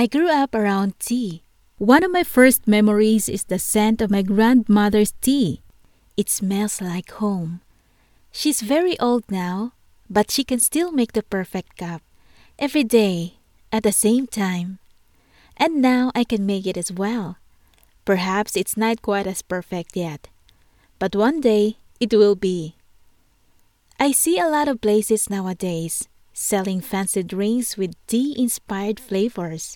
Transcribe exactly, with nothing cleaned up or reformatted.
I grew up around tea. One of my first memories is the scent of my grandmother's tea. It smells like home. She's very old now, but she can still make the perfect cup every day at the same time. And now I can make it as well. Perhaps it's not quite as perfect yet, but one day it will be. I see a lot of places nowadays selling fancy drinks with tea-inspired flavors.